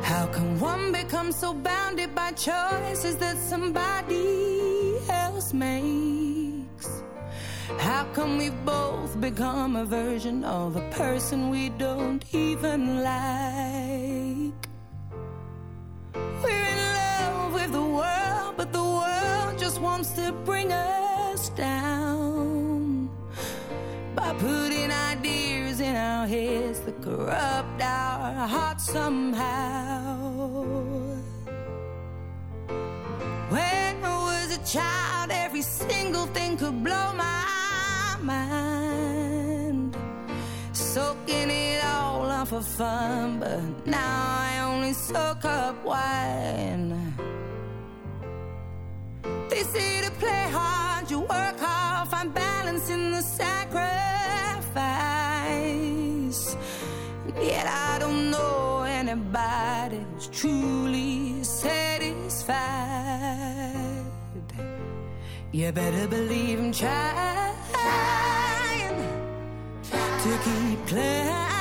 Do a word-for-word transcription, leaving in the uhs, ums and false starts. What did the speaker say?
How can one become so bounded by choices that somebody else makes? How come we both become a version of a person we don't even like? We're in love with the world, but the world just wants to bring us down by putting ideas in our heads that corrupt our hearts somehow. When I was a child, every single thing could blow my mind, soaking it all up for fun, but now I only soak up wine. They say to play hard, you work hard, find balance in the sacrifice. Yet I don't know anybody who's truly satisfied. You better believe I'm trying, trying to keep climbing.